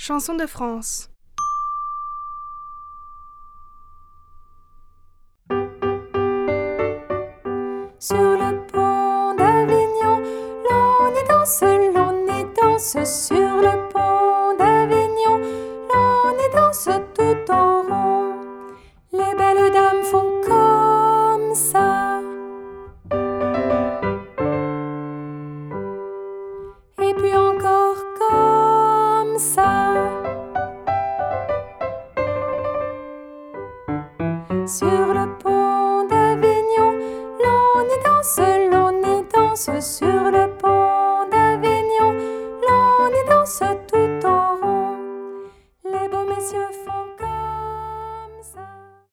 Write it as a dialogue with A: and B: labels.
A: Chanson de France.
B: Sur le pont d'Avignon, l'on y danse, sur le pont d'Avignon, l'on y danse tout en rond. Les belles dames font comme ça, et puis encore comme ça. Sur le pont d'Avignon, l'on y danse, sur